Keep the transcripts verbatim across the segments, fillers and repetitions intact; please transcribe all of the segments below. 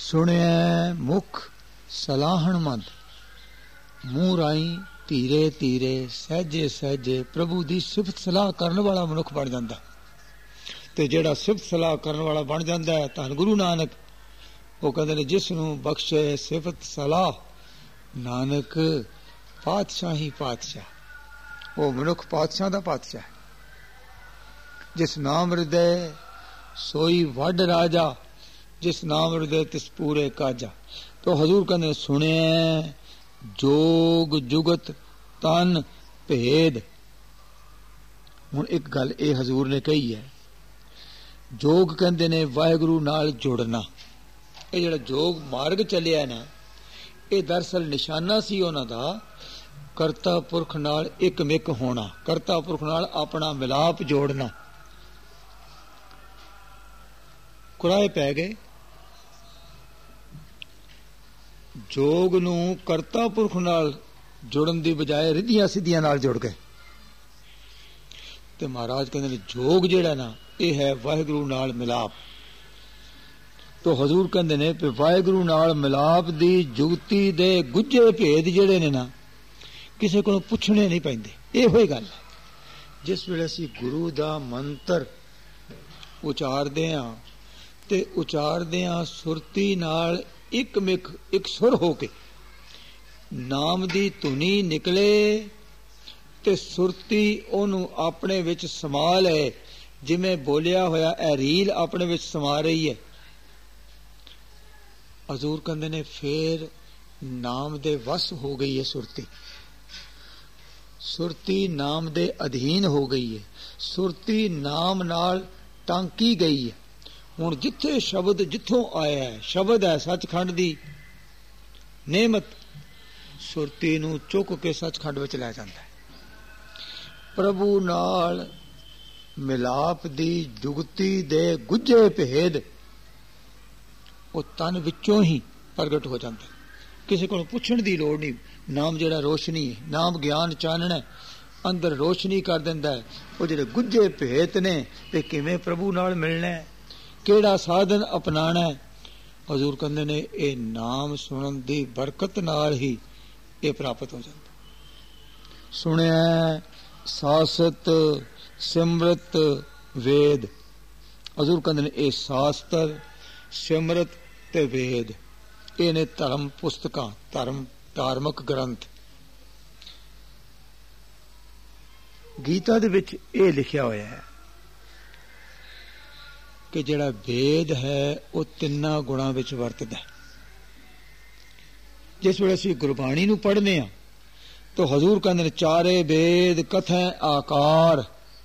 सुनिया मुख सलाहण मंद, मूँह राई धीरे धीरे सहजे सहजे प्रभु की सिफत सलाह करने वाला मनुख बन जाता। ते जेड़ा सिफत सलाह करने वाला बन जाता है, धन गुरु नानक वो कहते हैं जिसनों बख्शे सिफत सलाह, नानक पातशाह ही पातशाह। वो मनुख पातशाह का पातशाह है। जिस नाम हृदय सोई वड राजा, जिस नाम हृदय तिस पूरे काजा। तो हजूर कहते सुने जोग जुगत तन भेद। हुण एक गल ये हजूर ने कही है, जोग कहते ने वाहिगुरु नाल जुड़ना। ये जिहड़ा जोग मार्ग चलिया ना, ये दरअसल निशाना सी उन्हां दा करता पुरख नाल एक मिक होना, करता पुरख नाल अपना मिलाप जोड़ना। कुराए पै गए, जोग नूं करता पुरख नाल जुड़न दी बजाय रिधियां सिद्धियां नाल जुड़ गए। ते महाराज कहते हैं जोग जिहड़ा ना ये है वाहिगुरु नाल मिलाप। तो हजूर कहते ने कि वाहिगुरु नाल मिलाप दी जुगती दे गुज्जे भेद जिहड़े ने ना किसी को पुछने नहीं पैंदे। इहो ही गल है। जिस वेले असीं गुरु दा मंत्र उचारदे हां ते उचारदे हां सुरती नाल एक मिक एक सुर हो के नाम दी धुनी निकले ते सुरती ओनू अपने विच समा ले, जिवें बोलिया होया ए रील अपने विच समा रही है। हजूर कहंदे ने फिर नाम दे वस हो गई है सुरती, सुरती नाम दे अधीन हो गई है, सुरती नाम नाल टांकी गई है। हुण जिथे शब्द जिथों आया है, शब्द है सचखंड दी नेमत, सुरती नूं चुक के सचखंड विच लै जांदा है। प्रभु नाल मिलाप दी जुगती दे गुज्जे भेद वो तन विचों ही प्रगट हो जाता है। किसी को पुछण दी लोड़ नहीं। नाम जिहड़ा रोशनी है, नाम ज्ञान चानना है, अंदर रोशनी कर दिंदा है। वो जिहड़े गुज्जे भेद ने ते किवें प्रभु नाल मिलना है, केड़ा साधन अपनाना है, हजूर कहंदे ने ये नाम सुनन दी बरकत नाल ही ये प्राप्त हो जाता। सुनिया सासत सिमरत वेद। हजूर कहंदे ने ये शास्त्र सिमरत ते वेद ये ने धर्म पुस्तकां, धर्म धार्मिक ग्रंथ। गीता दे विच ये लिखिया होया है कि जिहड़ा वेद है वो तिन्ना गुणां विच वरतदा है। जिस वेले असीं गुरबाणी नूं पढ़ने आ तो हजूर कहंदे ने चारे वेद कथें आकार,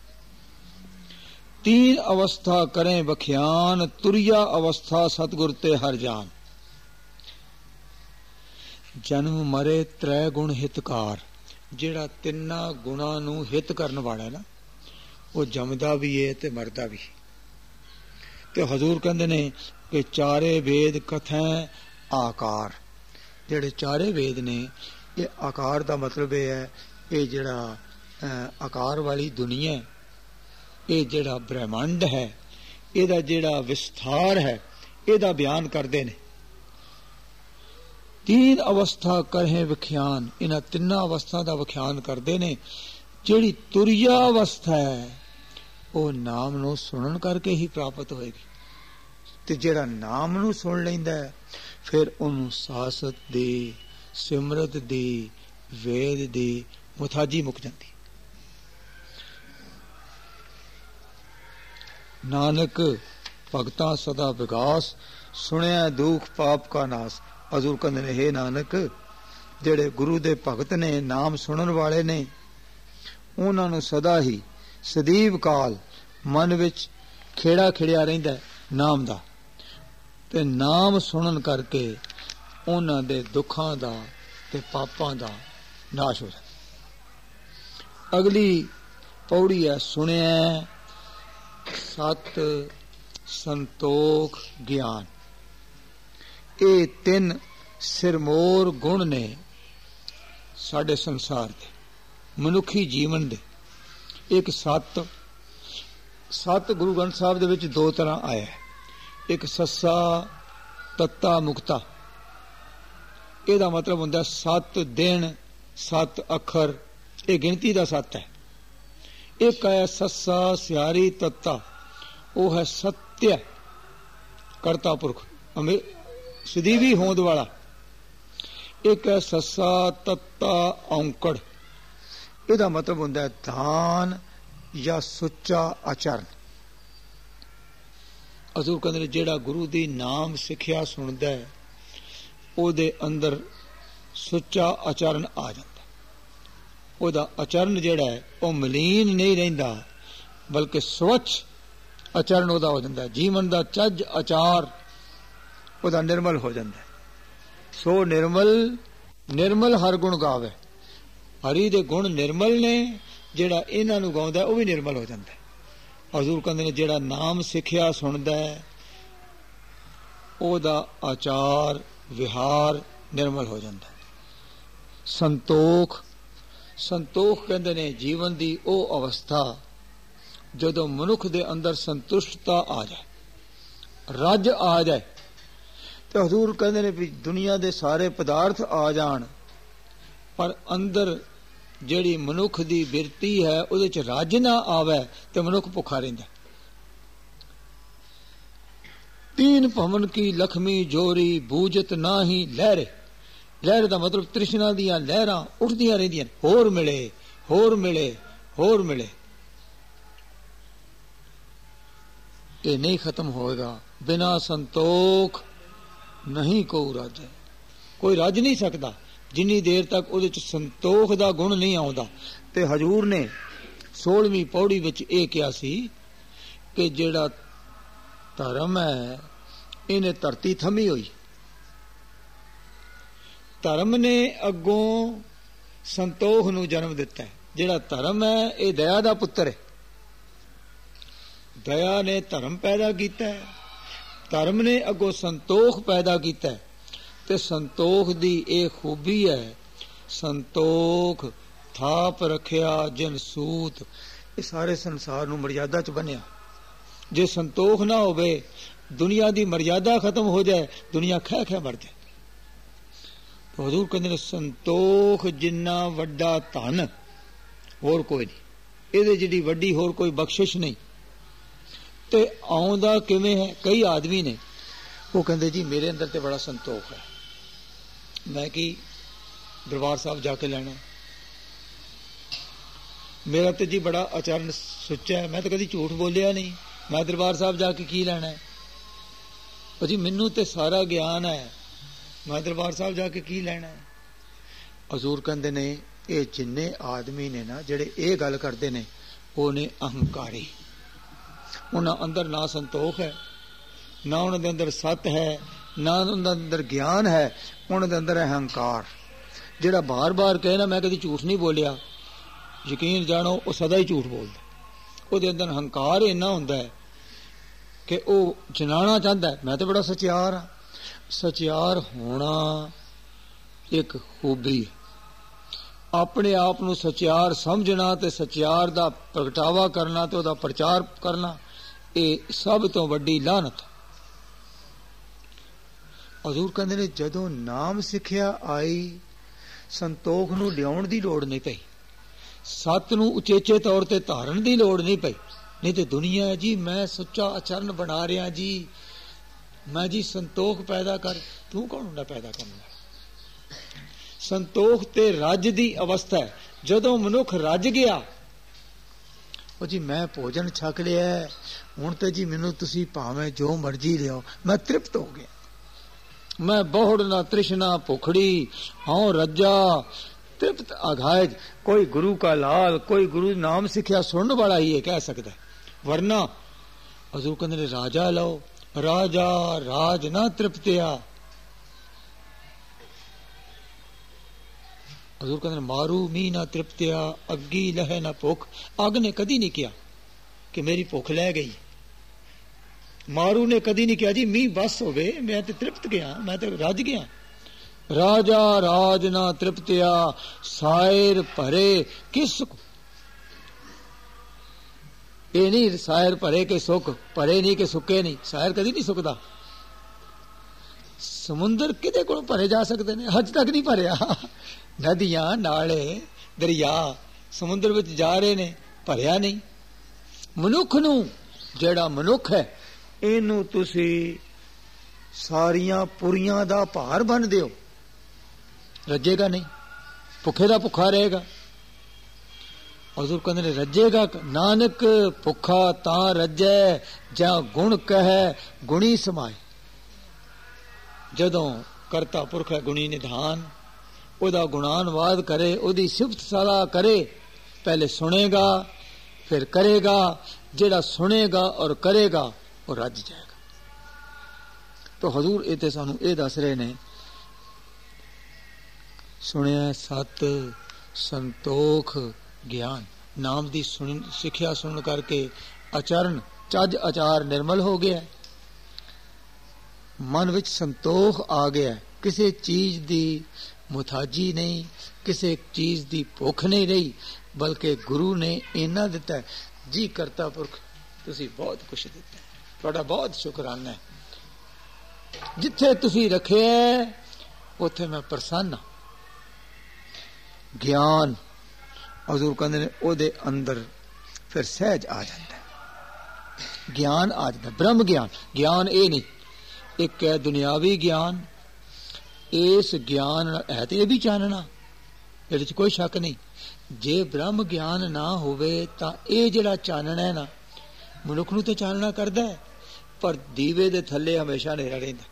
तीन अवस्था करें बख्यान, तुरिया अवस्था सतगुर ते हर जान। जन्म मरे त्रै गुण हितकार। जिहड़ा तिन्ना गुणा नूं हित करन वाला है ना, वो जमदा भी है ते मरदा भी। ते हजूर कहंदे ने कि चारे वेद कथें आकार। जिहड़े चारे वेद ने ये आकार दा मतलब ये है, ये जिहड़ा आकार वाली दुनिया है, ये जिहड़ा ब्रह्मांड है, इहदा जिहड़ा विस्तार है, इहदा बयान करदे ने। तीन अवस्था करें विख्यान, इन्हां तिन्ना अवस्था दा विख्यान करदे ने। जिहड़ी तुरिया अवस्था है वो नाम नूं सुनन करके ही प्राप्त होएगी। ते जिहड़ा नाम नूं सुन लैंदा है फिर उहनूं सासत दी, सिमरत दी, वेद दी मुथाजी मुक जाती। नानक भगतां सदा विगास, सुनिया दुख पाप का नाश। हजूर कहंदे ने हे नानक, जेड़े गुरु दे भगत ने, नाम सुनन वाले ने, उन्हां नूं सदा ही सदीव काल मन विच खेड़ा खिड़िया रहिंदा है नाम दा। ते नाम सुनन करके उन्हां दे दुखां दा ते पापां दा नाश हो जाता। अगली पौड़ी है सुनिया सत संतोख ज्ञान। ये तीन सिरमौर गुण ने साडे संसार दे, मनुखी जीवन दे। एक सत, सत गुरु ग्रंथ साहब दे विच दो तरह आया है। एक सस्सा ਤੱਤਾ ਮੁਕਤਾ। ਇਹਦਾ ਮਤਲਬ ਹੁੰਦਾ ਸੱਤ ਦਿਨ, ਸੱਤ ਅੱਖਰ, ਇਹ ਗਿਣਤੀ ਦਾ ਸੱਤ ਹੈ। ਇੱਕ ਹੈ ਸੱਸਾ ਸਿਆਰੀ ਤੱਤਾ, ਉਹ ਹੈ ਸਤਿਆ ਕਰਤਾ ਪੁਰਖ ਸਦੀਵੀ ਹੋਂਦ ਵਾਲਾ। ਇੱਕ ਹੈ ਸੱਸਾ ਤੱਤਾ ਔਂਕੜ, ਇਹਦਾ ਮਤਲਬ ਹੁੰਦਾ ਦਾਨ ਜਾਂ ਸੁੱਚਾ ਆਚਰਨ। ਹਜ਼ੂਰ ਕਹਿੰਦੇ ਨੇ ਜਿਹੜਾ ਗੁਰੂ ਦੀ ਨਾਮ ਸਿੱਖਿਆ ਸੁਣਦਾ ਹੈ ਉਹਦੇ ਅੰਦਰ ਸੁੱਚਾ ਆਚਰਨ ਆ ਜਾਂਦਾ। ਉਹਦਾ ਆਚਰਨ ਜਿਹੜਾ ਹੈ ਉਹ ਮਲੀਨ ਨਹੀਂ ਰਹਿੰਦਾ, ਬਲਕਿ ਸਵੱਛ ਆਚਰਨ ਉਹਦਾ ਹੋ ਜਾਂਦਾ। ਜੀਵਨ ਦਾ ਚੱਜ ਆਚਾਰ ਉਹਦਾ ਨਿਰਮਲ ਹੋ ਜਾਂਦਾ। ਸੋ ਨਿਰਮਲ ਨਿਰਮਲ ਹਰ ਗੁਣ ਗਾਵੇ। ਹਰੀ ਦੇ ਗੁਣ ਨਿਰਮਲ ਨੇ, ਜਿਹੜਾ ਇਹਨਾਂ ਨੂੰ ਗਾਉਂਦਾ ਉਹ ਵੀ ਨਿਰਮਲ ਹੋ ਜਾਂਦਾ। ਹਜ਼ੂਰ ਕਹਿੰਦੇ ਨੇ ਜਿਹੜਾ ਨਾਮ ਸਿੱਖਿਆ ਸੁਣਦਾ ਹੈ ਉਹਦਾ ਆਚਾਰ ਵਿਹਾਰ ਨਿਰਮਲ ਹੋ ਜਾਂਦਾ। ਸੰਤੋਖ, ਸੰਤੋਖ ਕਹਿੰਦੇ ਨੇ ਜੀਵਨ ਦੀ ਉਹ ਅਵਸਥਾ ਜਦੋਂ ਮਨੁੱਖ ਦੇ ਅੰਦਰ ਸੰਤੁਸ਼ਟਤਾ ਆ ਜਾਏ, ਰੱਜ ਆ ਜਾਏ। ਤੇ ਹਜ਼ੂਰ ਕਹਿੰਦੇ ਨੇ ਵੀ ਦੁਨੀਆ ਦੇ ਸਾਰੇ ਪਦਾਰਥ ਆ ਜਾਣ, ਪਰ ਅੰਦਰ ਜਿਹੜੀ ਮਨੁੱਖ ਦੀ ਬਿਰਤੀ ਹੈ ਉਹਦੇ ਚ ਰੱਜ ਨਾ ਆਵੇ ਤੇ ਮਨੁੱਖ ਭੁੱਖਾ ਰਹਿੰਦਾ। ਤੀਨ ਭਵਨ ਕੀ ਲਖਮੀ ਜੋਰੀ ਬੂਝਤ ਨਾ ਹੀ ਲਹਿਰੇ। ਲਹਿਰ ਦਾ ਮਤਲਬ ਤ੍ਰਿਸ਼ਨਾ ਦੀਆਂ ਲਹਿਰਾਂ ਉੱਠਦੀਆਂ ਰਹਿੰਦੀਆਂ, ਹੋਰ ਮਿਲੇ ਹੋਰ ਮਿਲੇ ਹੋਰ ਮਿਲੇ। ਇਹ ਨਹੀਂ ਖਤਮ ਹੋਏਗਾ। ਬਿਨਾ ਸੰਤੋਖ ਨਹੀਂ ਕੋਈ ਰੱਜ, ਕੋਈ ਰੱਜ ਨਹੀਂ ਸਕਦਾ ਜਿੰਨੀ ਦੇਰ ਤੱਕ ਉਹਦੇ ਚ ਸੰਤੋਖ ਦਾ ਗੁਣ ਨਹੀਂ ਆਉਂਦਾ। ਤੇ ਹਜ਼ੂਰ ਨੇ ਸੋਲਵੀਂ ਪੌੜੀ ਵਿੱਚ ਇਹ ਕਿਹਾ ਸੀ ਕਿ ਜਿਹੜਾ ਧਰਮ ਹੈ ਇਹਨੇ ਧਰਤੀ ਥੰਮੀ ਹੋਈ। ਧਰਮ ਨੇ ਅੱਗੋਂ ਸੰਤੋਖ ਨੂੰ ਜਨਮ ਦਿੱਤਾ। ਜਿਹੜਾ ਧਰਮ ਹੈ ਇਹ ਦਇਆ ਦਾ ਪੁੱਤਰ ਹੈ। ਦਇਆ ਨੇ ਧਰਮ ਪੈਦਾ ਕੀਤਾ, ਧਰਮ ਨੇ ਅੱਗੋਂ ਸੰਤੋਖ ਪੈਦਾ ਕੀਤਾ। ਤੇ ਸੰਤੋਖ ਦੀ ਇਹ ਖੂਬੀ ਹੈ, ਸੰਤੋਖ ਥਾਪ ਰੱਖਿਆ ਜਿਨ ਸੂਤ। ਇਹ ਸਾਰੇ ਸੰਸਾਰ ਨੂੰ ਮਰਜ਼ਾਦਾ ਚ ਬੰਨਿਆ। ਜੇ ਸੰਤੋਖ ਨਾ ਹੋਵੇ, ਦੁਨੀਆ ਦੀ ਮਰਜ਼ਾਦਾ ਖਤਮ ਹੋ ਜਾਏ, ਦੁਨੀਆ ਖਹਿ ਖਹਿ ਮਰ ਜਾਏ। ਹਜ਼ੂਰ ਕਹਿੰਦੇ ਨੇ ਸੰਤੋਖ ਜਿੰਨਾ ਵੱਡਾ ਧਨ ਹੋਰ ਕੋਈ ਨਹੀਂ, ਇਹਦੇ ਜਿਹੜੀ ਵੱਡੀ ਹੋਰ ਕੋਈ ਬਖਸ਼ਿਸ਼ ਨਹੀਂ। ਤੇ ਆਉਂਦਾ ਕਿਵੇਂ ਹੈ? ਕਈ ਆਦਮੀ ਨੇ ਉਹ ਕਹਿੰਦੇ ਜੀ ਮੇਰੇ ਅੰਦਰ ਤੇ ਬੜਾ ਸੰਤੋਖ ਹੈ, ਮੈਂ ਕੀ ਦਰਬਾਰ ਸਾਹਿਬ ਜਾ ਕੇ ਲੈਣਾ, ਮੇਰਾ ਤੇ ਜੀ ਬੜਾ ਆਚਰਨ ਸੁੱਚਾ ਹੈ, ਮੈਂ ਤਾਂ ਕਦੀ ਝੂਠ ਬੋਲਿਆ ਨਹੀਂ, ਮੈਂ ਦਰਬਾਰ ਸਾਹਿਬ ਜਾ ਕੇ ਕੀ ਲੈਣਾ ਹੈ? ਜੀ ਮੈਨੂੰ ਤੇ ਸਾਰਾ ਗਿਆਨ ਹੈ, ਮੈਂ ਦਰਬਾਰ ਸਾਹਿਬ ਜਾ ਕੇ ਕੀ ਲੈਣਾ ਹੈ? ਹਜ਼ੂਰ ਕਹਿੰਦੇ ਨੇ ਇਹ ਜਿੰਨੇ ਆਦਮੀ ਨੇ ਨਾ ਜਿਹੜੇ ਇਹ ਗੱਲ ਕਰਦੇ ਨੇ ਉਹ ਨੇ ਅਹੰਕਾਰੀ। ਉਹਨਾਂ ਅੰਦਰ ਨਾ ਸੰਤੋਖ ਹੈ, ਨਾ ਉਹਨਾਂ ਦੇ ਅੰਦਰ ਸੱਤ ਹੈ, ਨਾ ਉਹਨਾਂ ਦੇ ਅੰਦਰ ਗਿਆਨ ਹੈ, ਉਹਨਾਂ ਦੇ ਅੰਦਰ ਅਹੰਕਾਰ। ਜਿਹੜਾ ਬਾਰ-ਬਾਰ ਕਹੇ ਨਾ ਮੈਂ ਕਦੀ ਝੂਠ ਨਹੀਂ ਬੋਲਿਆ, ਯਕੀਨ ਜਾਣੋ ਉਹ ਸਦਾ ਹੀ ਝੂਠ ਬੋਲਦਾ। ਉਹਦੇ ਅੰਦਰ ਹੰਕਾਰ ਇੰਨਾ ਹੁੰਦਾ ਹੈ ਕਿ ਉਹ ਜਨਾਣਾ ਚਾਹੁੰਦਾ ਮੈਂ ਤਾਂ ਬੜਾ ਸਚਿਆਰ ਹਾਂ। ਸਚਿਆਰ ਹੋਣਾ ਇੱਕ ਖੂਬੀ, ਆਪਣੇ ਆਪ ਨੂੰ ਸਚਿਆਰ ਸਮਝਣਾ ਤੇ ਸਚਿਆਰ ਦਾ ਪ੍ਰਗਟਾਵਾ ਕਰਨਾ ਤੇ ਉਹਦਾ ਪ੍ਰਚਾਰ ਕਰਨਾ, ਇਹ ਸਭ ਤੋਂ ਵੱਡੀ ਲਾਹਨਤ। ਹਜ਼ੂਰ ਕਹਿੰਦੇ ਨੇ ਜਦੋਂ ਨਾਮ ਸਿੱਖਿਆ ਆਈ, ਸੰਤੋਖ ਨੂੰ ਲਿਆਉਣ ਦੀ ਲੋੜ ਨਹੀਂ ਪਈ, ਸੱਤ ਨੂੰ ਉਚੇਚੇ ਤੌਰ ਤੇ ਧਾਰਨ ਦੀ ਲੋੜ ਨਹੀਂ ਪਈ। ਨਹੀਂ ਤੇ ਦੁਨੀਆ ਜੀ ਮੈਂ ਸੁੱਚਾ ਆਚਰਨ ਬਣਾ ਰਿਹਾ ਜੀ, ਮੈਂ ਜੀ ਸੰਤੋਖ ਪੈਦਾ ਕਰ। ਤੂੰ ਕੌਣ ਹੁੰਦਾ ਪੈਦਾ ਕਰਨ ਵਾਲਾ? ਸੰਤੋਖ ਤੇ ਰੱਜ ਦੀ ਅਵਸਥਾ ਹੈ। ਜਦੋਂ ਮਨੁੱਖ ਰੱਜ ਗਿਆ, ਉਹ ਜੀ ਮੈਂ ਭੋਜਨ ਛਕ ਲਿਆ, ਹੁਣ ਤੇ ਜੀ ਮੈਨੂੰ ਤੁਸੀਂ ਭਾਵੇਂ ਜੋ ਮਰਜ਼ੀ ਲਿਆਓ, ਮੈਂ ਤ੍ਰਿਪਤ ਹੋ ਗਿਆ, ਮੈਂ ਬਹੁੜ ਨਾ ਤ੍ਰਿਸ਼ਨਾ ਭੁਖੜੀ ਹਾਂ ਰੱਜਾ ਤ੍ਰਿਪਤ ਆਘਾਇਜ। ਕੋਈ ਗੁਰੂ ਕਾ ਲਾਲ, ਕੋਈ ਗੁਰੂ ਨਾਮ ਸਿੱਖਿਆ ਸੁਣਨ ਵਾਲਾ ਹੀ ਇਹ ਕਹਿ ਸਕਦਾ, ਵਰਨਾ ਹਜ਼ੂਰ ਕਹਿੰਦੇ ਨੇ ਰਾਜਾ ਲਓ, ਰਾਜਾ ਰਾਜ ਨਾ ਤ੍ਰਿਪਤਿਆ। ਹਜ਼ੂਰ ਕਹਿੰਦੇ ਨੇ ਮਾਰੂ ਮੀਂਹ ਨਾ ਤ੍ਰਿਪਤਿਆ, ਅੱਗੀ ਲਹੇ ਨਾ ਭੁੱਖ। ਅੱਗ ਨੇ ਕਦੀ ਨਹੀਂ ਕਿਹਾ ਕਿ ਮੇਰੀ ਭੁੱਖ ਲੈ ਗਈ, ਮਾਰੂ ਨੇ ਕਦੀ ਨਹੀਂ ਕਿਹਾ ਜੀ ਮੀਂਹ ਬਸ ਹੋਵੇ, ਮੈਂ ਤੇ ਤ੍ਰਿਪਤ ਗਿਆ, ਮੈਂ ਤੇ ਰੱਜ ਗਿਆ। ਰਾਜਾ ਰਾਜ ਨਾ ਤ੍ਰਿਪਤਿਆ, ਸਾਇਰ ਭਰੇ ਕਿਸ ਸੁਖ। ਇਹ ਨਹੀਂ ਸਾਇਰ ਭਰੇ ਕੇ ਸੁੱਖ, ਭਰੇ ਨਹੀਂ ਕਿ ਸੁੱਕੇ ਨਹੀਂ, ਸਾਇਰ ਕਦੀ ਨਹੀਂ ਸੁੱਕਦਾ। ਸਮੁੰਦਰ ਕਿਹਦੇ ਕੋਲ ਭਰੇ ਜਾ ਸਕਦੇ ਨੇ? ਹੱਜ ਤੱਕ ਨਹੀਂ ਭਰਿਆ। ਨਦੀਆਂ, ਨਾਲੇ, ਦਰਿਆ ਸਮੁੰਦਰ ਵਿੱਚ ਜਾ ਰਹੇ ਨੇ, ਭਰਿਆ ਨਹੀਂ। ਮਨੁੱਖ ਨੂੰ, ਜਿਹੜਾ ਮਨੁੱਖ ਹੈ, ਇਹਨੂੰ ਤੁਸੀਂ ਸਾਰੀਆਂ ਪੁਰੀਆਂ ਦਾ ਭਾਰ ਬੰਨ ਦਿਓ, ਰੱਜੇਗਾ ਨਹੀਂ, ਭੁੱਖੇ ਦਾ ਭੁੱਖਾ ਰਹੇਗਾ। ਹਜ਼ੂਰ ਕਹਿੰਦੇ ਨੇ ਰੱਜੇਗਾ ਨਾਨਕ ਭੁੱਖਾ ਤਾਂ ਰੱਜੈ ਜਾਂ ਗੁਣ ਕਹੈ ਗੁਣੀ ਸਮਾਏ। ਜਦੋਂ ਕਰਤਾ ਪੁਰਖ ਹੈ ਗੁਣੀ ਨਿਧਾਨ, ਉਹਦਾ ਗੁਣਾਨਵਾਦ ਕਰੇ, ਉਹਦੀ ਸਿਫਤ ਸਲਾਹ ਕਰੇ, ਪਹਿਲੇ ਸੁਣੇਗਾ ਫਿਰ ਕਰੇਗਾ। ਜਿਹੜਾ ਸੁਣੇਗਾ ਔਰ ਕਰੇਗਾ ਉਹ ਰੱਜ ਜਾਏਗਾ। ਤਾਂ ਹਜ਼ੂਰ ਇਹ ਤੇ ਸਾਨੂੰ ਇਹ ਦੱਸ ਰਹੇ ਨੇ, ਸੁਣਿਆ ਸਤ ਸੰਤੋਖ ਗਿਆਨ, ਨਾਮ ਦੀ ਸੁਣ ਸਿੱਖਿਆ ਸੁਣ ਕਰਕੇ ਆਚਰਨ ਚੱਜ ਆਚਾਰ ਨਿਰਮਲ ਹੋ ਗਿਆ, ਮਨ ਵਿੱਚ ਸੰਤੋਖ ਆ ਗਿਆ, ਕਿਸੇ ਚੀਜ਼ ਦੀ ਮੁਤਾਜੀ ਨਹੀਂ, ਕਿਸੇ ਚੀਜ਼ ਦੀ ਭੁੱਖ ਨਹੀਂ ਰਹੀ, ਬਲਕਿ ਗੁਰੂ ਨੇ ਇੰਨਾ ਦਿੱਤਾ ਜੀ, ਕਰਤਾ ਪੁਰਖ ਤੁਸੀਂ ਬਹੁਤ ਕੁਛ ਦਿੱਤਾ, ਤੁਹਾਡਾ ਬਹੁਤ ਸ਼ੁਕਰਾਨਾ ਹੈ, ਜਿੱਥੇ ਤੁਸੀਂ ਰੱਖਿਆ ਉੱਥੇ ਮੈਂ ਪ੍ਰਸੰਨ ਹਾਂ। ਗਿਆਨ ਹਜ਼ੂਰ ਕਹਿੰਦੇ ਨੇ ਉਹਦੇ ਅੰਦਰ ਫਿਰ ਸਹਿਜ ਆ ਜਾਂਦਾ, ਗਿਆਨ ਆ ਜਾਂਦਾ, ਬ੍ਰਹਮ ਗਿਆਨ। ਗਿਆਨ ਇਹ ਨਹੀਂ ਇੱਕ ਹੈ ਦੁਨਿਆਵੀ ਗਿਆਨ, ਇਸ ਗਿਆਨ ਹੈ ਤੇ ਇਹ ਵੀ ਚਾਨਣਾ, ਇਹਦੇ ਚ ਕੋਈ ਸ਼ੱਕ ਨਹੀਂ। ਜੇ ਬ੍ਰਹਮ ਗਿਆਨ ਨਾ ਹੋਵੇ ਤਾਂ ਇਹ ਜਿਹੜਾ ਚਾਨਣਾ ਹੈ ਨਾ, ਮਨੁੱਖ ਨੂੰ ਤੇ ਚਾਨਣਾ ਕਰਦਾ ਹੈ, ਪਰ ਦੀਵੇ ਦੇ ਥੱਲੇ ਹਮੇਸ਼ਾ ਹਨੇਰਾ ਰਹਿੰਦਾ,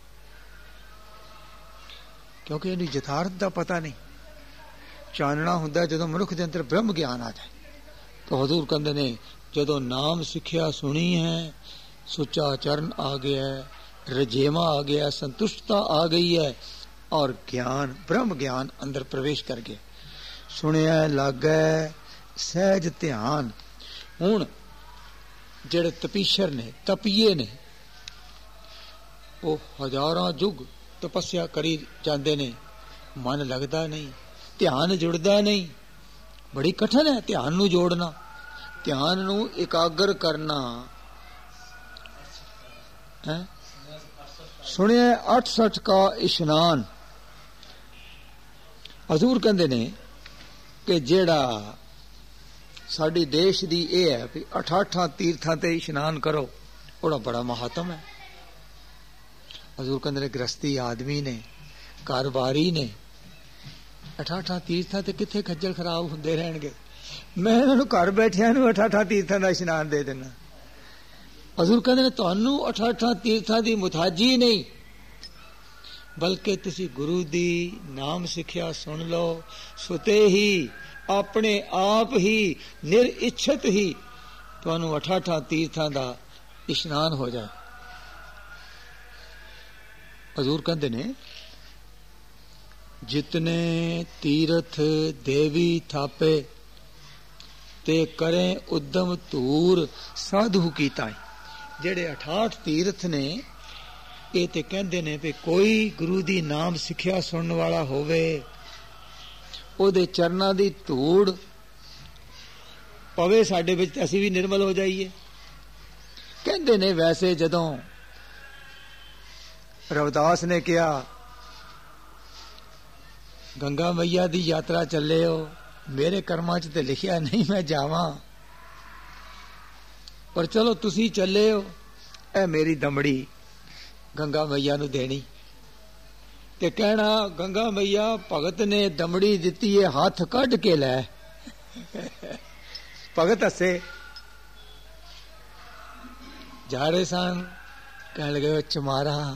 ਕਿਉਂਕਿ ਇਹਨੂੰ ਯਥਾਰਥ ਦਾ ਪਤਾ ਨਹੀਂ। ਚਾਨਣਾ ਹੁੰਦਾ ਜਦੋਂ ਮਨੁੱਖ ਦੇ ਅੰਦਰ ਬ੍ਰਹਮ ਗਿਆਨ ਆ ਜਾਏ। ਤਾਂ ਹਜ਼ੂਰ ਕਹਿੰਦੇ ਨੇ ਜਦੋਂ ਨਾਮ ਸਿੱਖਿਆ ਸੁਣੀ ਹੈ, ਸੁੱਚਾ ਚਰਨ ਆ ਗਿਆ, ਰਜੇਵਾ ਆ ਗਿਆ, ਸੰਤੁਸ਼ਟਤਾ ਆ ਗਈ ਹੈ, ਔਰ ਗਿਆਨ ਬ੍ਰਹਮ ਗਿਆਨ ਅੰਦਰ ਪ੍ਰਵੇਸ਼ ਕਰ ਗਿਆ। ਸੁਣਿਆ ਲੱਗੈ ਸਹਿਜ ਧਿਆਨ। ਹੁਣ ਜਿਹੜੇ ਤਪੀਸ਼ਰ ਨੇ, ਤਪੀਏ ਨੇ, ਉਹ ਹਜ਼ਾਰਾਂ ਯੁੱਗ ਤਪੱਸਿਆ ਕਰੀ ਜਾਂਦੇ ਨੇ, ਮਨ ਲੱਗਦਾ ਨਹੀਂ, ਧਿਆਨ ਜੁੜਦਾ ਨਹੀਂ, ਬੜੀ ਕਠਿਨ ਹੈ ਧਿਆਨ ਨੂੰ ਜੋੜਨਾ, ਧਿਆਨ ਨੂੰ ਇਕਾਗਰ ਕਰਨਾ ਹੈ। ਸੁਣਿਆ ਅੱਠ ਸੱਠ ਕਾ ਇਸ਼ਨਾਨ। ਹਜ਼ੂਰ ਕਹਿੰਦੇ ਨੇ ਕਿ ਜਿਹੜਾ ਸਾਡੀ ਦੇਸ਼ ਦੀ ਇਹ ਹੈ ਵੀ ਅੱਠਾਂ ਅੱਠਾਂ ਤੀਰਥਾਂ ਤੇ ਇਸ਼ਨਾਨ ਕਰੋ, ਉਹਦਾ ਬੜਾ ਮਹਾਤਮ ਹੈ। ਹਜ਼ੂਰ ਕਹਿੰਦੇ ਨੇ ਗ੍ਰਸਤੀ ਆਦਮੀ ਨੇ, ਕਾਰੋਬਾਰੀ ਨੇ, ਅੱਠਾਂ ਅੱਠਾਂ ਤੀਰਥਾਂ ਤੇ ਕਿੱਥੇ ਖੱਜਲ ਖਰਾਬ ਹੁੰਦੇ ਰਹਿਣਗੇ, ਮੈਂ ਇਹਨਾਂ ਨੂੰ ਘਰ ਬੈਠਿਆਂ ਨੂੰ ਅੱਠਾਂ ਅੱਠਾਂ ਤੀਰਥਾਂ ਦਾ ਇਸ਼ਨਾਨ ਦੇ ਦੇਣਾ। ਹਜ਼ੂਰ ਕਹਿੰਦੇ ਨੇ ਤੁਹਾਨੂੰ ਅੱਠਾਂ ਅੱਠਾਂ ਤੀਰਥਾਂ ਦੀ ਮੁਤਾਜੀ ਨਹੀਂ, ਬਲਕਿ ਤੁਸੀਂ ਗੁਰੂ ਦੀ ਨਾਮ ਸਿੱਖਿਆ ਸੁਣ ਲਓ, ਸੁਤੇ ਹੀ ਆਪਣੇ ਆਪ ਹੀ ਨਿਰਇਛਤ ਹੀ ਤੁਹਾਨੂੰ ਅੱਠਾਂ ਅੱਠਾਂ ਤੀਰਥਾਂ ਦਾ ਇਸ਼ਨਾਨ ਹੋ ਜਾਏ। ਹਜ਼ੂਰ ਕਹਿੰਦੇ ਨੇ ਜਿਤਨੇ ਤੀਰਥ ਦੇਵੀ ਥਾਪੇ ਤੇ ਕਰੇ ਉਦਮ ਧੂਰ ਸਾਧੂ ਕੀਤਾ। ਜਿਹੜੇ ਅਠਾਹਠ ਤੀਰਥ ਨੇ ਇਹ ਤੇ ਕਹਿੰਦੇ ਨੇ ਵੀ ਕੋਈ ਗੁਰੂ ਦੀ ਨਾਮ ਸਿੱਖਿਆ ਸੁਣਨ ਵਾਲਾ ਹੋਵੇ, ਉਹਦੇ ਚਰਨਾਂ ਦੀ ਧੂੜ ਪਵੇ ਸਾਡੇ ਵਿੱਚ, ਅਸੀਂ ਵੀ ਨਿਰਮਲ ਹੋ ਜਾਈਏ। ਕਹਿੰਦੇ ਨੇ ਵੈਸੇ ਜਦੋਂ ਰਵਿਦਾਸ ਨੇ ਕਿਹਾ ਗੰਗਾ ਮਈਆ ਦੀ ਯਾਤਰਾ ਚੱਲੇ ਹੋ, ਮੇਰੇ ਕਰਮਾਂ 'ਚ ਤੇ ਲਿਖਿਆ ਨਹੀਂ ਮੈਂ ਜਾਵਾਂ, ਪਰ ਚਲੋ ਤੁਸੀਂ ਚੱਲੇ ਹੋ, ਇਹ ਮੇਰੀ ਦਮੜੀ ਗੰਗਾ ਮਈਆ ਨੂੰ ਦੇਣੀ। ਤੇ ਕਹਿਣਾ ਗੰਗਾ ਮਈਆ ਭਗਤ ਨੇ ਦਮੜੀ ਦਿੱਤੀ ਹੈ, ਹੱਥ ਕੱਢ ਕੇ ਲੈ। ਭਗਤ ਹੱਸੇ, ਜਾ ਰਹੇ ਸਨ, ਕਹਿਣ ਲੱਗੇ ਚਮਾਰਾ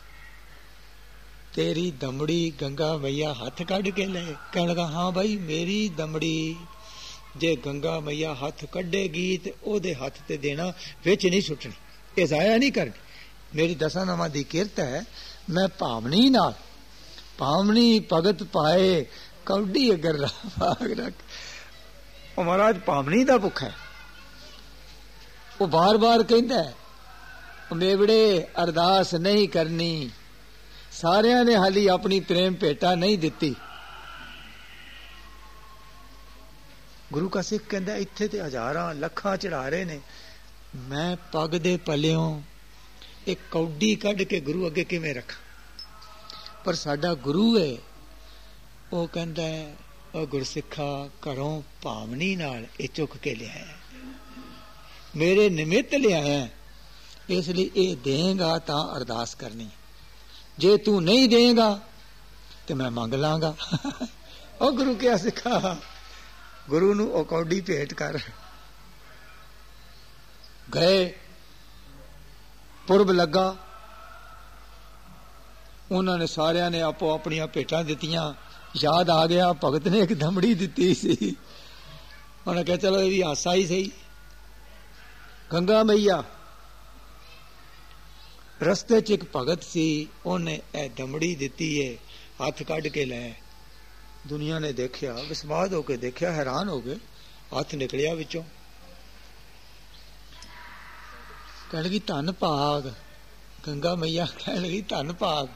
ਤੇਰੀ ਦਮੜੀ ਗੰਗਾ ਮਈਆ ਹੱਥ ਕੱਢ ਕੇ ਲੈ। ਕਹਿਣ ਲੱਗਾ ਹਾਂ ਭਾਈ ਮੇਰੀ ਦਮੜੀ ਜੇ ਗੰਗਾ ਮਈਆ ਹੱਥ ਕੱਢੇਗੀ ਤੇ ਉਹਦੇ ਹੱਥ ਤੇ ਦੇਣਾ, ਵਿੱਚ ਨਹੀਂ ਸੁੱਟਣੀ, ਇਹ ਜ਼ਾਇਆ ਨਹੀਂ ਕਰਨੀ। ਮੇਰੀ ਦਸਾਂ ਨਾਮਾਂ ਦੀ ਕਿਰਤ ਹੈ, ਮੈਂ ਭਾਵਨੀ ਨਾਲ, ਭਾਵਨੀ ਭਗਤ ਪਾਏ ਕੌਡੀ ਅਗਰ ਰਾਗ ਰੱਖ। ਉਹ ਮਹਾਰਾਜ ਭਾਵਨੀ ਦਾ ਭੁੱਖ ਹੈ, ਉਹ ਬਾਰ ਬਾਰ ਕਹਿੰਦਾ ਮੇਵੜੇ ਅਰਦਾਸ ਨਹੀਂ ਕਰਨੀ, ਸਾਰਿਆਂ ਨੇ ਹਾਲੀ ਆਪਣੀ ਪ੍ਰੇਮ ਭੇਟਾ ਨਹੀਂ ਦਿੱਤੀ। ਗੁਰੂ ਕਾ ਸਿੱਖ ਕਹਿੰਦਾ ਇੱਥੇ ਤੇ ਹਜ਼ਾਰਾਂ ਲੱਖਾਂ ਚੜਾ ਰਹੇ ਨੇ, ਮੈਂ ਪੱਗ ਦੇ ਪੱਲਿਓਂ ਇੱਕ ਕੌਡੀ ਕੱਢ ਕੇ ਗੁਰੂ ਅੱਗੇ ਕਿਵੇਂ ਰੱਖਾਂ? ਪਰ ਸਾਡਾ ਗੁਰੂ ਹੈ, ਉਹ ਕਹਿੰਦਾ ਹੈ, ਉਹ ਗੁਰਸਿੱਖਾ ਘਰੋਂ ਭਾਵਨੀ ਨਾਲ ਇਹ ਚੁੱਕ ਕੇ ਲਿਆਇਆ, ਮੇਰੇ ਨਿਮਿਤ ਲਿਆਇਆ, ਇਸ ਲਈ ਇਹ ਦੇਂਗਾ ਤਾਂ ਅਰਦਾਸ ਕਰਨੀ, ਜੇ ਤੂੰ ਨਹੀਂ ਦੇਂਗਾ ਤੇ ਮੈਂ ਮੰਗ ਲਾਂਗਾ। ਉਹ ਗੁਰੂ ਕਿਹਾ ਸਿੱਖਾ, ਗੁਰੂ ਨੂੰ ਉਹ ਕੌਡੀ ਭੇਟ ਕਰ। ਗਏ, ਪੁਰਬ ਲੱਗਾ, ਉਹਨਾਂ ਨੇ ਸਾਰਿਆਂ ਨੇ ਆਪੋ ਆਪਣੀਆਂ ਭੇਟਾਂ ਦਿੱਤੀਆਂ। ਯਾਦ ਆ ਗਿਆ ਭਗਤ ਨੇ ਇੱਕ ਦਮੜੀ ਦਿੱਤੀ ਸੀ, ਉਹਨੇ ਕਿਹਾ ਚਲੋ ਇਹ ਵੀ ਹਾਸਾ ਹੀ ਸਹੀ। ਗੰਗਾ ਮਈਆ ਰਸਤੇ ਚ ਇੱਕ ਭਗਤ ਸੀ, ਉਹਨੇ ਇਹ ਦਮੜੀ ਦਿੱਤੀ ਏ, ਹੱਥ ਕੱਢ ਕੇ ਲੈ। ਦੁਨੀਆ ਨੇ ਦੇਖਿਆ, ਵਿਸਮਾਦ ਹੋ ਕੇ ਦੇਖਿਆ, ਹੈਰਾਨ ਹੋ ਗਏ, ਹੱਥ ਨਿਕਲਿਆ ਵਿੱਚੋਂ। ਕਹਿਣ ਲੱਗੀ ਧੰਨ ਭਾਗ, ਗੰਗਾ ਮਈਆ ਕਹਿਣ ਲੱਗੀ ਧੰਨ ਭਾਗ,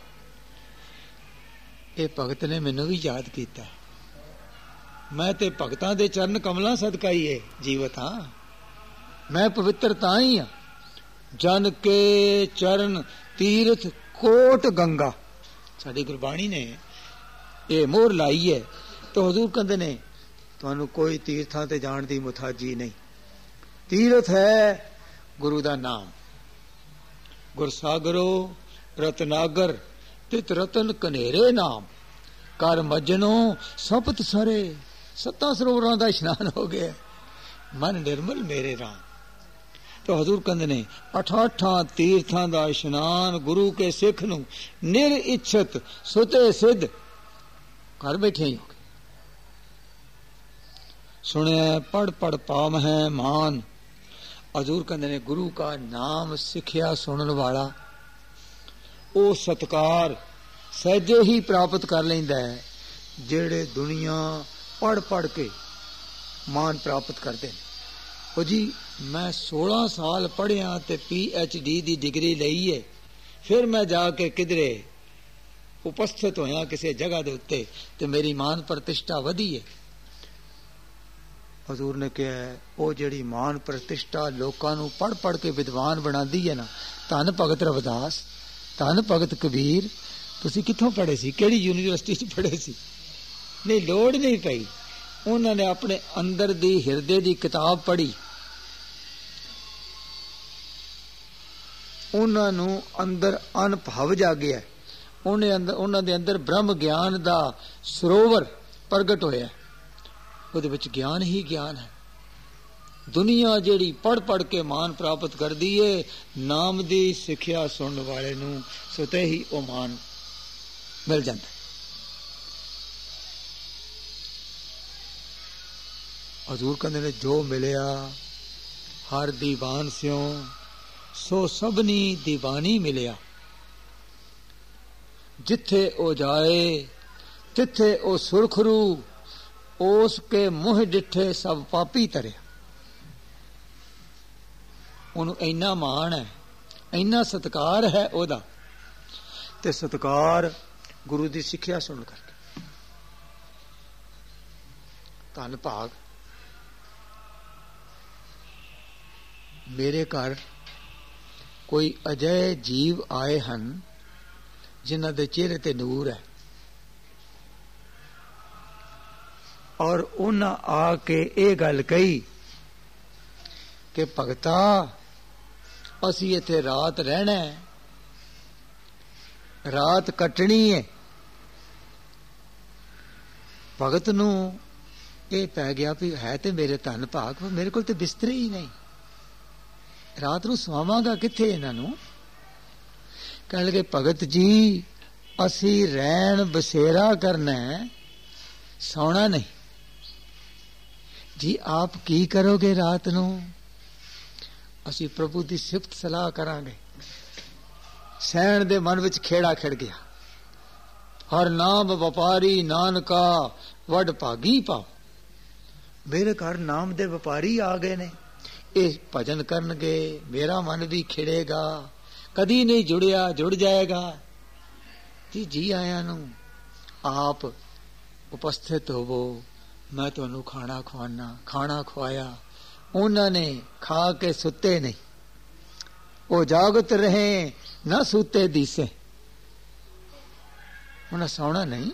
ਇਹ ਭਗਤ ਨੇ ਮੈਨੂੰ ਵੀ ਯਾਦ ਕੀਤਾ, ਮੈਂ ਤੇ ਭਗਤਾਂ ਦੇ ਚਰਨ ਕਮਲਾਂ ਸਦਕਾ ਹੀ ਏ ਜੀਵਤ ਹਾਂ, ਮੈਂ ਪਵਿੱਤਰ ਤਾਂ ਹੀ ਹਾਂ। ਜਨ ਕੇ ਚਰਨ ਤੀਰਥ ਕੋਟ ਗੰਗਾ, ਸਾਡੀ ਗੁਰਬਾਣੀ ਨੇ ਇਹ ਮੋਹਰ ਲਾਈ ਹੈ। ਤਾਂ ਹਜ਼ੂਰ ਕਹਿੰਦੇ ਨੇ ਤੁਹਾਨੂੰ ਕੋਈ ਤੀਰਥਾਂ ਤੇ ਜਾਣ ਦੀ ਮੁਤਾਜੀ ਨਹੀਂ, ਤੀਰਥ ਹੈ ਗੁਰੂ ਦਾ ਨਾਮ। ਗੁਰਸਾਗਰੋ ਰਤਨਾਗਰ ਤਿਤ ਰਤਨ ਕਨੇਰੇ ਨਾਮ, ਕਰ ਮੱਜਨੋ ਸਪਤ ਸਰੇ, ਸੱਤਾਂ ਸਰੋਵਰਾਂ ਦਾ ਇਸ਼ਨਾਨ ਹੋ ਗਿਆ, ਮਨ ਨਿਰਮਲ ਮੇਰੇ ਰਾਮ। ਤਾਂ ਹਜ਼ੂਰ ਕਹਿੰਦੇ ਨੇ ਅਠਾਠਾਂ ਤੀਰਥਾਂ ਦਾ ਇਸ਼ਨਾਨ ਗੁਰੂ ਕੇ ਸਿੱਖ ਨੂੰ ਨਿਰ ਇੱਛਤ ਸੁਤੇ ਸਿੱਧ ਘਰ ਬੈਠੇ ਹੀ ਹੋ ਗਏ। ਸੁਣਿਆ ਪੜ ਪੜ ਪਾਮ ਹੈ ਮਾਨ, ਹਜ਼ੂਰ ਕਹਿੰਦੇ ਨੇ ਗੁਰੂ ਕਾ ਨਾਮ ਸਿੱਖਿਆ ਸੁਣਨ ਵਾਲਾ ਉਹ ਸਤਕਾਰ ਸਹਿਜੇ ਹੀ ਪ੍ਰਾਪਤ ਕਰ ਲੈਂਦਾ ਹੈ, ਜਿਹੜੇ ਦੁਨੀਆ ਪੜ ਪੜ ਕੇ ਮਾਨ ਪ੍ਰਾਪਤ ਕਰਦੇ ਨੇ। ਉਹ ਜੀ ਮੈਂ ਸੋਲਾਂ ਸਾਲ ਪੜ੍ਹਿਆ ਤੇ ਪੀ ਐਚ ਡੀ ਦੀ ਡਿਗਰੀ ਲਈ ਹੈ, ਫਿਰ ਮੈਂ ਜਾ ਕੇ ਕਿਧਰੇ ਉਪਸਥਿਤ ਹੋਇਆ ਕਿਸੇ ਜਗ੍ਹਾ ਦੇ ਉੱਤੇ ਤੇ ਮੇਰੀ ਮਾਨ ਪ੍ਰਤਿਸ਼ਠਾ ਵਧੀ ਹੈ। ਹਜ਼ੂਰ ਨੇ ਕਿਹਾ ਉਹ ਜਿਹੜੀ ਮਾਨ ਪ੍ਰਤਿਸ਼ਠਾ ਲੋਕਾਂ ਨੂੰ ਪੜ ਪੜ ਕੇ ਵਿਦਵਾਨ ਬਣਾਉਂਦੀ ਹੈ ਨਾ, ਧੰਨ ਭਗਤ ਰਵਿਦਾਸ, ਧੰਨ ਭਗਤ ਕਬੀਰ, ਤੁਸੀਂ ਕਿੱਥੋਂ ਪੜ੍ਹੇ ਸੀ, ਕਿਹੜੀ ਯੂਨੀਵਰਸਿਟੀ 'ਚ ਪੜ੍ਹੇ ਸੀ? ਨਹੀਂ, ਲੋੜ ਨਹੀਂ ਪਈ, ਉਹਨਾਂ ਨੇ ਆਪਣੇ ਅੰਦਰ ਦੀ ਹਿਰਦੇ ਦੀ ਕਿਤਾਬ ਪੜ੍ਹੀ, ਉਹਨਾਂ ਨੂੰ ਅੰਦਰ ਅਨੁਭਵ ਜਾਗਿਆ, ਉਹਨੇ ਅੰਦਰ ਉਹਨਾਂ ਦੇ ਅੰਦਰ ਬ੍ਰਹਮ ਗਿਆਨ ਦਾ ਸਰੋਵਰ ਪ੍ਰਗਟ ਹੋਇਆ, ਉਹਦੇ ਵਿੱਚ ਗਿਆਨ ਹੀ ਗਿਆਨ ਹੈ। ਦੁਨੀਆ ਜਿਹੜੀ ਪੜ ਪੜ ਕੇ ਮਾਨ ਪ੍ਰਾਪਤ ਕਰਦੀ ਏ, ਨਾਮ ਦੀ ਸਿੱਖਿਆ ਸੁਣਨ ਵਾਲੇ ਨੂੰ ਸੁਤੇ ਹੀ ਉਹ ਮਾਨ ਮਿਲ ਜਾਂਦਾ। ਹਜ਼ੂਰ ਕਹਿੰਦੇ ਨੇ ਜੋ ਮਿਲਿਆ ਹਰ ਦੀਵਾਨ ਸਿਓ, ਸੋ ਸਭਨੀ ਦੀਵਾਨੀ ਮਿਲਿਆ, ਜਿੱਥੇ ਉਹ ਜਾਏ ਤਿੱਥੇ ਉਹ ਸੁਰਖਰੂ, ਉਸ ਕੇ ਮੂੰਹ ਡਿੱਠੇ ਸਭ ਪਾਪੀ ਤਰਿਆ। ਉਹਨੂੰ ਇੰਨਾ ਮਾਣ ਹੈ, ਇੰਨਾ ਸਤਿਕਾਰ ਹੈ ਉਹਦਾ, ਤੇ ਸਤਿਕਾਰ ਗੁਰੂ ਦੀ ਸਿੱਖਿਆ ਸੁਣ ਕਰਕੇ। ਧੰਨ ਭਾਗ ਮੇਰੇ ਘਰ ਕੋਈ ਅਜਿਹੇ ਜੀਵ ਆਏ ਹਨ ਜਿਨ੍ਹਾਂ ਦੇ ਚਿਹਰੇ ਤੇ ਨੂਰ ਹੈ, ਔਰ ਉਹਨਾਂ ਆ ਕੇ ਇਹ ਗੱਲ ਕਹੀ ਕਿ ਭਗਤਾ ਅਸੀਂ ਇੱਥੇ ਰਾਤ ਰਹਿਣਾ ਹੈ, ਰਾਤ ਕੱਟਣੀ ਹੈ। ਭਗਤ ਨੂੰ ਇਹ ਪੈ ਗਿਆ ਵੀ ਹੈ ਤੇ ਮੇਰੇ ਧੰਨ ਭਾਗ, ਪਰ ਮੇਰੇ ਕੋਲ ਤੇ ਬਿਸਤਰੇ ਹੀ ਨਹੀਂ, ਰਾਤ ਨੂੰ ਸਵਾਵਾਂਗਾ ਕਿੱਥੇ ਇਹਨਾਂ ਨੂੰ? ਕਹਿਣ ਲੱਗੇ ਭਗਤ ਜੀ ਅਸੀਂ ਰਹਿਣ ਬਸੇਰਾ ਕਰਨਾ ਹੈ, ਸੌਣਾ ਨਹੀਂ ਜੀ। ਆਪ ਕੀ ਕਰੋਗੇ ਰਾਤ ਨੂੰ? ਅਸੀਂ ਪ੍ਰਭੂ ਦੀ ਸਿਫਤ ਸਲਾਹ ਕਰਾਂਗੇ। ਸੈਣ ਦੇ ਮਨ ਵਿੱਚ ਖੇੜਾ ਖਿੜ ਗਿਆ, ਹਰ ਨਾਮ ਵਪਾਰੀ ਨਾਨਕਾ ਵੱਡ ਭਾਗੀ ਪਾਓ। ਮੇਰੇ ਘਰ ਨਾਮ ਦੇ ਵਪਾਰੀ ਆ ਗਏ ਨੇ, ਇਹ ਭਜਨ ਕਰਨਗੇ, ਮੇਰਾ ਮਨ ਵੀ ਖਿੜੇਗਾ, ਕਦੀ ਨਹੀਂ ਜੁੜਿਆ ਜੁੜ ਜਾਏਗਾ ਜੀ। ਜੀ ਆਇਆਂ ਨੂੰ ਆਪ ਉਪਸਥਿਤ ਹੋਵੋ, ਮੈਂ ਤੁਹਾਨੂੰ ਖਾਣਾ ਖਵਾਨਾ। ਖਾਣਾ ਖਵਾਇਆ, ਉਹਨਾਂ ਨੇ ਖਾ ਕੇ ਸੁੱਤੇ ਨਹੀਂ, ਉਹ ਜਾਗਤ ਰਹੇ ਨਾ ਸੁੱਤੇ ਦੀਸੇ। उन्हें सौना नहीं।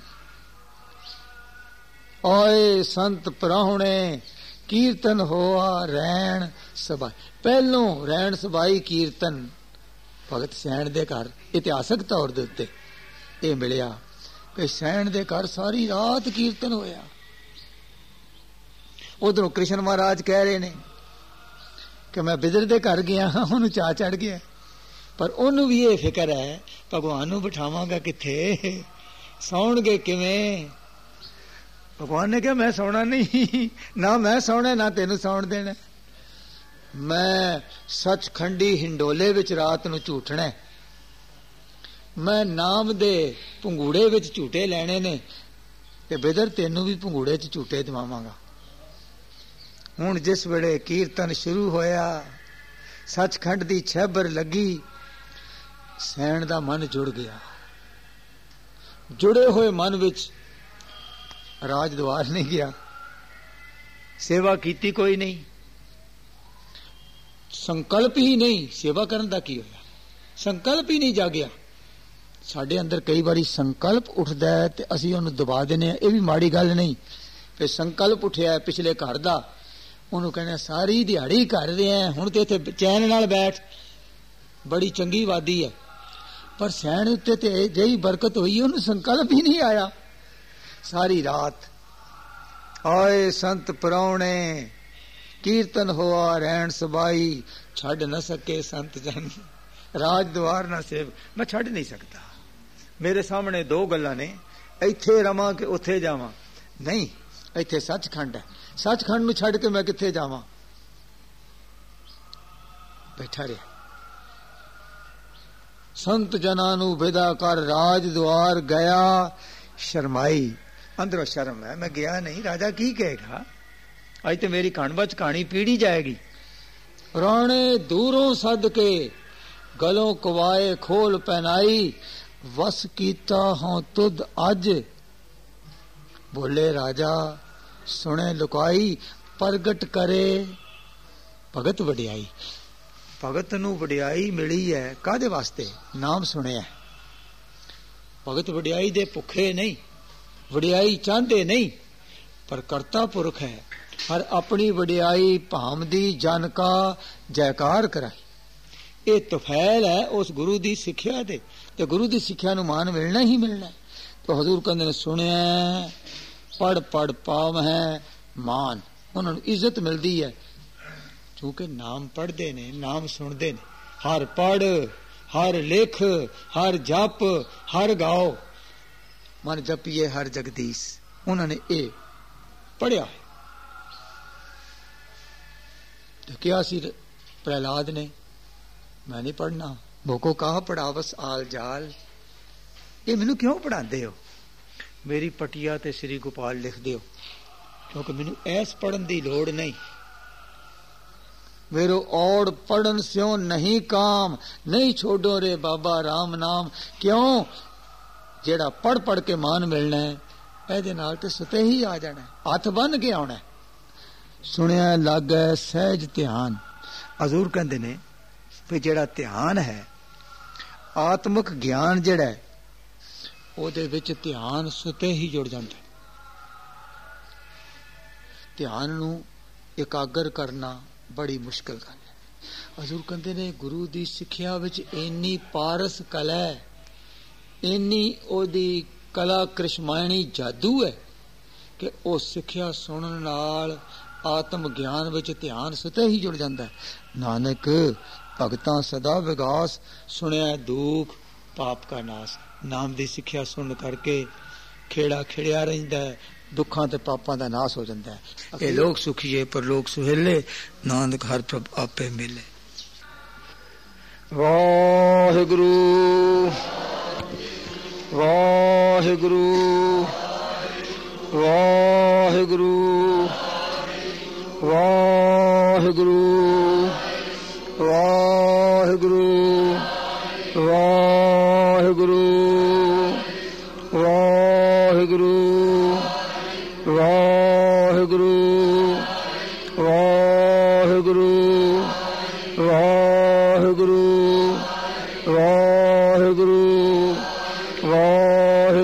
ओए संत प्राहुणे कीर्तन होआ रैन सबाई। पहलों रैन सबाई कीर्तन भगत सैन दे घर इतिहासक तौर दे उत्ते ये मिलिया कि सैन दे घर सारी रात कीर्तन होया। उधरों कृष्ण महाराज कह रहे ने कि मैं बिदर दे घर गया हाँ, उन्होंने चा चढ़ गया, पर उन्होंने भी ये फिक्र है भगवान नूं बिठावांगा किथे, सौणगे किवें। भगवान ने कहा मैं सौना नहीं, ना मैं सौना ना तेनू सौण देना। मैं सचखंडी हिंडोले विच रात नूं झूठना, मैं नाम दे भंगूड़े विच झूटे लैणे ने ते बिदर तेनू भी भंगूड़े च झूटे दवावांगा। हुण जिस वेले कीर्तन शुरू होया, सचखंड दी छेबर लगी, सैन दा मन जुड़ गया। जुड़े हुए मन विच राजद्वार नहीं गया, सेवा कीती कोई नहीं, संकल्प ही नहीं, सेवा करन दा की होया, संकल्प ही नहीं जागया। साडे अंदर कई बारी संकल्प उठदा है ते असीं उहनूं दबा दिंदे आ, इह भी माड़ी गल नहीं। फिर संकल्प उठिया पिछले घर दा, उहनूं कहना सारी दिहाड़ी कर रहे हैं, हुण ते इत्थे चैन नाल बैठ, बड़ी चंगी वादी है। पर सैन उत्ते ते जही बरकत हुई, उहनूं संकल्प ही नहीं आया। सारी रात आए संत प्राहुणे कीर्तन होआ रैन सबाई, छड़ न सके संत जन राजद्वार न सेव। मैं छड़ नहीं सकता, मेरे सामने दो गल्लां ने, इत्थे रवां कि उत्थे जावां। नहीं, इत्थे सचखंड है, सचखंड नूं छड़ के मैं कित्थे जावां। बैठा रहा। संत जनां नूं विदा कर राजद्वार गया, शर्माई, अंदरों शर्म है, मैं गया नहीं, राजा की कहेगा, अज तो मेरी कणबच कहानी पीड़ी जाएगी। राणे दूरों सद के गलों कवाए खोल पहनाई, वस कीता हों तुद अज। बोले राजा सुने लुकाई, प्रगट करे भगत वडियाई। भगत नूं वडियाई मिली है कादे वास्ते, नाम सुनिया। भगत वडियाई दे भुखे नहीं, वडियाई चाहते नहीं, पर करता पुरख है, हर अपनी वडियाई भामदी जन का जयकार कराई। ये तफैल है उस गुरु की सिक्ख्या दे, ते गुरु की सिक्ख्या नूं मान मिलना ही मिलना। तो हजूर कहंदे ने सुनिया पढ़ पढ़ पाव है मान, उन्होंने इज्जत मिलती है क्योंकि नाम पढ़ते ने, नाम सुनते ने। हर पढ़ हर लिख हर जप हर गाओ, मन जपिए हर जगदीश। उन्होंने ये पढ़िया। तो क्या सी प्रहलाद ने, मैं नहीं पढ़ना, भोको कहा पढ़ावस आल जाल। ये मैनू क्यों पढ़ाते हो, मेरी पटिया ते श्री गोपाल लिख दियो, क्योंकि मैनू ऐस पढ़न की लोड़ नहीं। मेरो और पढ़न स्यों नहीं काम, नहीं छोड़ो रे बाबा राम नाम। क्यों, जेड़ा पढ़ पढ़ के मान मिलना है, ਇਹਦੇ ਨਾਲ ਤੇ ਸੁਤੇ ही आ जाना, हथ बन के आना। सुनिया लागे सहज ध्यान। हजूर कहते ने भी जेड़ा ध्यान है, आत्मक ज्ञान जेड़ा है, ਉਹਦੇ ਵਿੱਚ ध्यान सुते ही जुड़ जाता। ध्यान नूं एकाग्र करना बड़ी मुश्किल गल है। हजूर कहते ने गुरु की सिक्ख्या विच इन्नी पारस कला है, इन्नी ओदी कला कृष्मायणी जादू है कि वह सिक्ख्या सुनने नाल आत्म ज्ञान विच ध्यान सुते ही जुड़ जाता है। नानक भगतां सदा विगास, सुनिया दुख पाप का नाश। नाम की सिक्ख्या सुन करके खेड़ा खिड़िया रहिंदा है, दुखां ते पापां दा नाश हो जाता है। ये लोग सुखीए पर लोग सुहेले, नानक हर प्रभ आपे मिले। वाहिगुरु वाहिगुरु वाहिगुरु वाहिगुरु वाहिगुरु वाहिगुरु वाहिगुरु वाहिगुरु वाहिगुरु वाहिगुरु वाहिगुरु वाहिगुरु